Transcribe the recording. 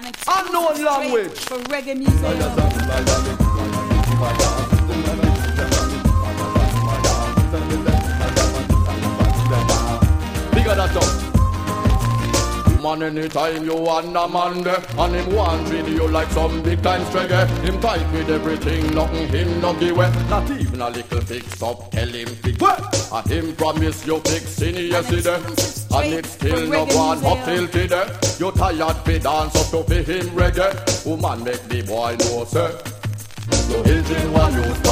an exclusive unknown language for reggae music. Bigger that up. Man, anytime you want a man there, and him want treat you like some big time stregger. Him tight with everything, nothing him not give way. Not even a little fix up, tell him fix. And him promise you fixing yesterday, and it still no one up till today. You tired fi dance up to fi him reggae. Woman make the boy know sir. So he'll drink one you